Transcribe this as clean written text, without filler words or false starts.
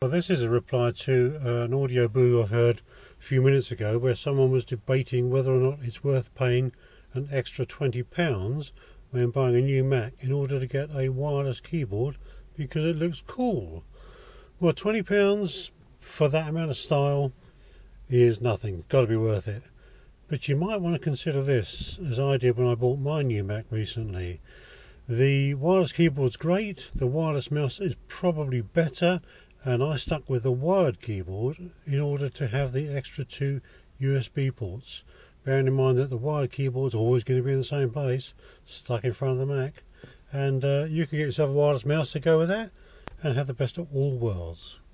So this is a reply to an audio boo I heard a few minutes ago where someone was debating whether or not it's worth paying an extra £20 when buying a new Mac in order to get a wireless keyboard because it looks cool. Well, £20 for that amount of style is nothing. Got to be worth it. But you might want to consider this, as I did when I bought my new Mac recently. The wireless keyboard's great, the wireless mouse is probably better, and I stuck with the wired keyboard in order to have the extra two USB ports. Bearing in mind that the wired keyboard's always going to be in the same place, stuck in front of the Mac, and you can get yourself a wireless mouse to go with that and have the best of all worlds.